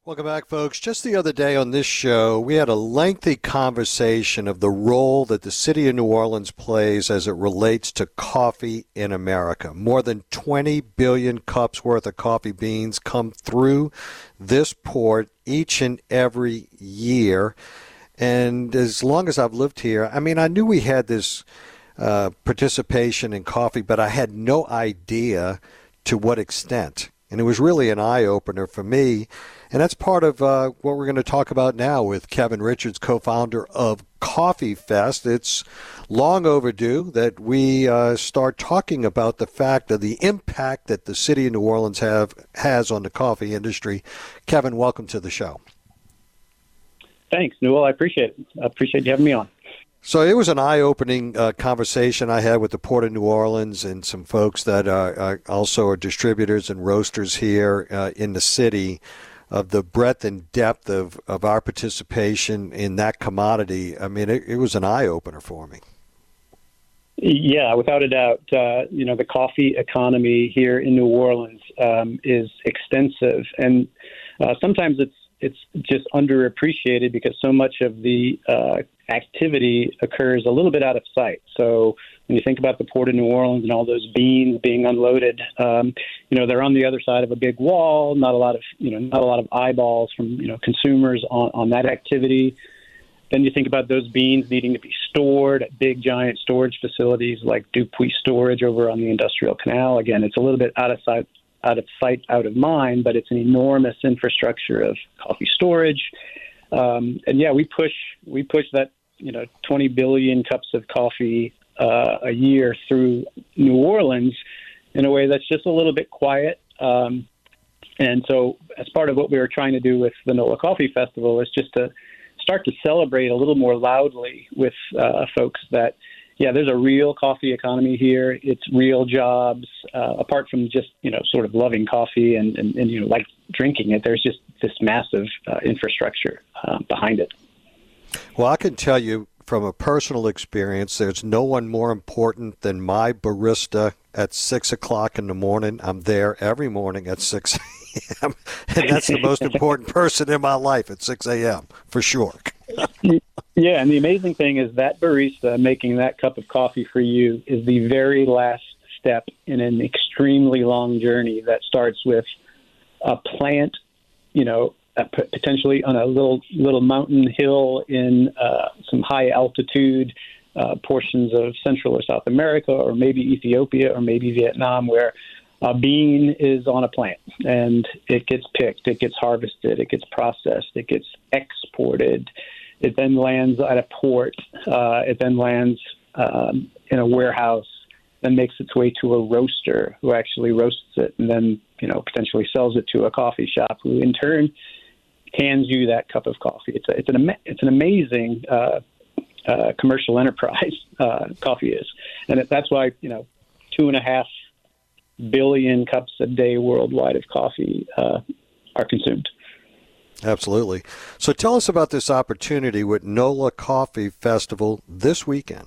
Welcome back, folks. Just the other day on this show, we had a lengthy conversation of the role that the city of New Orleans plays as it relates to coffee in America. More than 20 billion cups worth of coffee beans come through this port each and every year. And as long as I've lived here, I knew we had this participation in coffee, but I had no idea to what extent. And it was really an eye-opener for me. And that's part of what we're going to talk about now with Kevin Richards, co-founder of Coffee Fest. It's long overdue that we start talking about the fact of the impact that the city of New Orleans has on the coffee industry. Kevin, welcome to the show. Thanks, Newell. I appreciate it. I appreciate you having me on. So it was an eye-opening conversation I had with the Port of New Orleans and some folks that also are distributors and roasters here in the city, of the breadth and depth of our participation in that commodity. It was an eye-opener for me. Yeah, without a doubt. The coffee economy here in New Orleans is extensive, and sometimes it's just underappreciated because so much of the activity occurs a little bit out of sight. So when you think about the Port of New Orleans and all those beans being unloaded, they're on the other side of a big wall. Not a lot of eyeballs from consumers on that activity. Then you think about those beans needing to be stored at big giant storage facilities like Dupuis Storage over on the Industrial Canal. Again, it's a little bit out of sight, out of mind, but it's an enormous infrastructure of coffee storage. We push that 20 billion cups of coffee a year through New Orleans in a way that's just a little bit quiet. And so as part of what we were trying to do with the NOLA Coffee Festival is just to start to celebrate a little more loudly with folks that, there's a real coffee economy here. It's real jobs. Apart from just, sort of loving coffee and like drinking it, there's just this massive infrastructure behind it. Well, I can tell you from a personal experience, there's no one more important than my barista at 6 o'clock in the morning. I'm there every morning at 6 a.m., and that's the most important person in my life at 6 a.m., for sure. Yeah, and the amazing thing is that barista making that cup of coffee for you is the very last step in an extremely long journey that starts with a plant, potentially on a little mountain hill in some high altitude portions of Central or South America, or maybe Ethiopia, or maybe Vietnam, where a bean is on a plant and it gets picked, it gets harvested, it gets processed, it gets exported. It then lands at a port. It then lands in a warehouse, then makes its way to a roaster who actually roasts it, and then potentially sells it to a coffee shop who in turn hands you that cup of coffee. It's an amazing commercial enterprise. Coffee is, and that's why 2.5 billion cups a day worldwide of coffee are consumed. Absolutely. So tell us about this opportunity with NOLA Coffee Festival this weekend.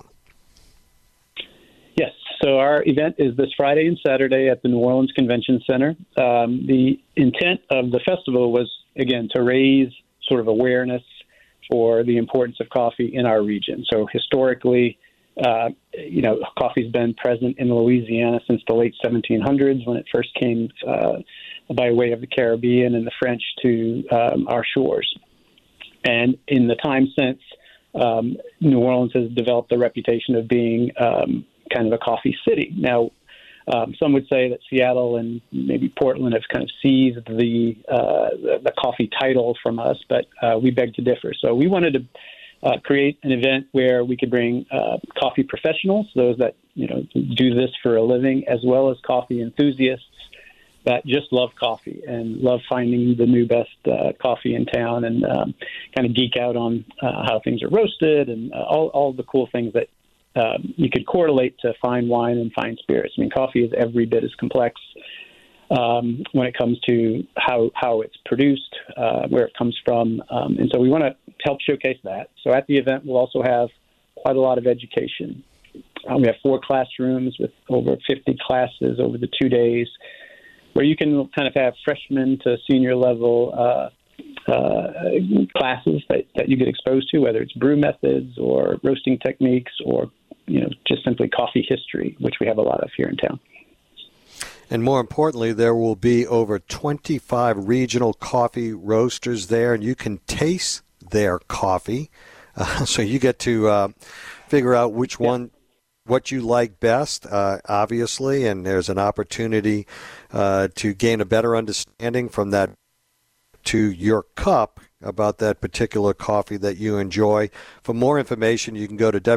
Yes. So our event is this Friday and Saturday at the New Orleans Convention Center. The intent of the festival was, again, to raise sort of awareness for the importance of coffee in our region. So historically, coffee's been present in Louisiana since the late 1700s when it first came by way of the Caribbean and the French to our shores. And in the time since, New Orleans has developed the reputation of being kind of a coffee city. Now, some would say that Seattle and maybe Portland have kind of seized the coffee title from us, but we beg to differ. So we wanted to create an event where we could bring coffee professionals, those that do this for a living, as well as coffee enthusiasts that just love coffee and love finding the new best coffee in town, and kind of geek out on how things are roasted and all the cool things that you could correlate to fine wine and fine spirits. I mean, coffee is every bit as complex when it comes to how it's produced, where it comes from. And so we want to help showcase that. So at the event, we'll also have quite a lot of education. We have 4 classrooms with over 50 classes over the 2 days, where you can kind of have freshman to senior level classes that you get exposed to, whether it's brew methods or roasting techniques or, just simply coffee history, which we have a lot of here in town. And more importantly, there will be over 25 regional coffee roasters there, and you can taste their coffee. So you get to figure out which one, what you like best, obviously, and there's an opportunity to gain a better understanding from that to your cup about that particular coffee that you enjoy. For more information, you can go to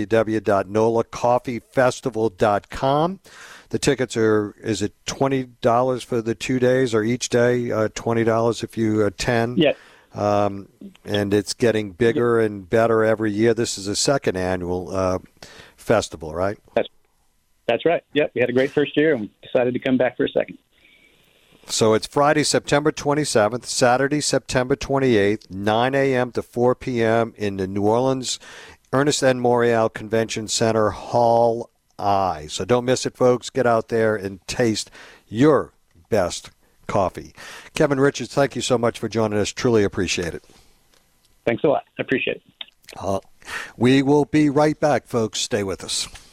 www.nolacoffeefestival.com. The tickets is it $20 for the 2 days or each day, $20 if you attend? Yes. And it's getting bigger and better every year. This is a second annual festival, right? That's right. Yep. We had a great first year and we decided to come back for a second. So it's Friday, September 27th, Saturday, September 28th, 9 a.m. to 4 p.m. in the New Orleans Ernest N. Morial Convention Center, Hall I. So don't miss it, folks. Get out there and taste your best coffee. Kevin Richards, thank you so much for joining us. Truly appreciate it. Thanks a lot. I appreciate it. We will be right back, folks. Stay with us.